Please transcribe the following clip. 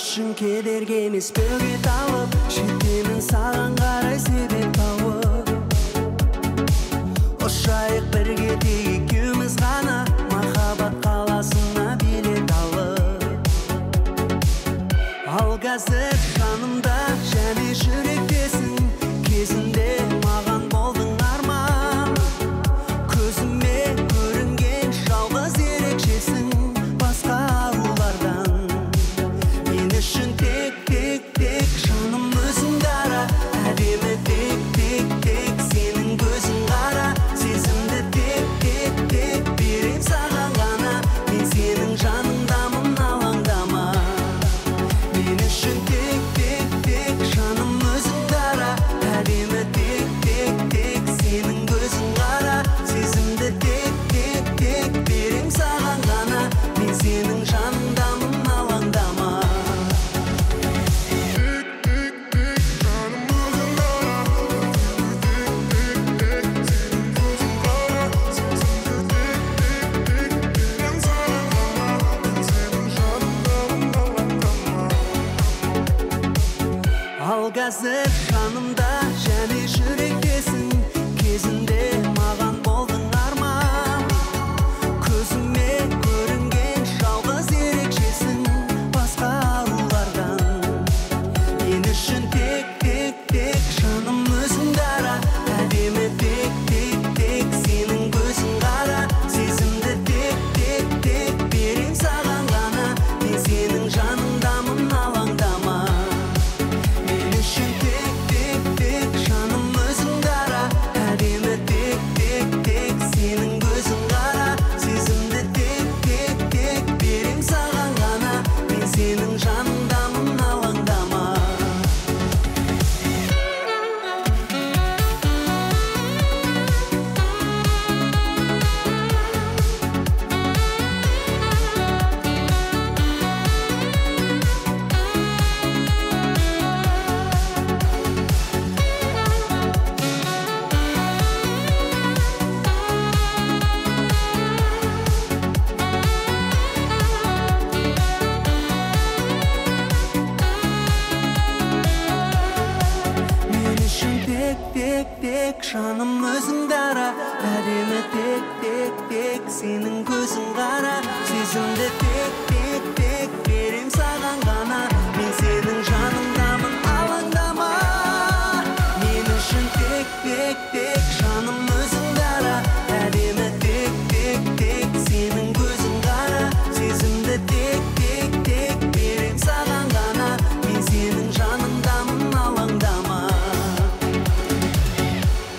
үшін кедергі емес бөгет алып жетемін саған қарай себеп тауып ұшайық бірге тек екеуміз ғана махаббат қаласына билет алып ал қазір жанымда және жүректесің кезінде маған болдың арман көзіме көрінген жалғыз ерекшесің басқа арулардан мен үшін тек жаным өзің дара әдемі тек сенің көзің қара сезімді тек берем саған ғана мен сенің жаныңдамын алаңдама мен үшін тек жаным өзің дара әдемі тек сенің көзің қара сезімді тек берем саған ғана мен сенің жаныңдамын алаңдама ал қазір жанымда және жүректесің кезінде маған болдың арман көзіме көрінген жалғыз ерекшесің басқа арулардан мен үшін тек жаным өзің дара әдемі тек сенің көзің қара сезімді тек берем саған ғана мен сенің жаныңдамын алаңдама мен үшін тек жаным өзің дара әдемі тек сенің көзің қара сезімді тек берем саған ғана мен сенің жаныңдамын алаңдама мен үшін тек жаным өзің дара әдемі тек сенің көзің қара сезімді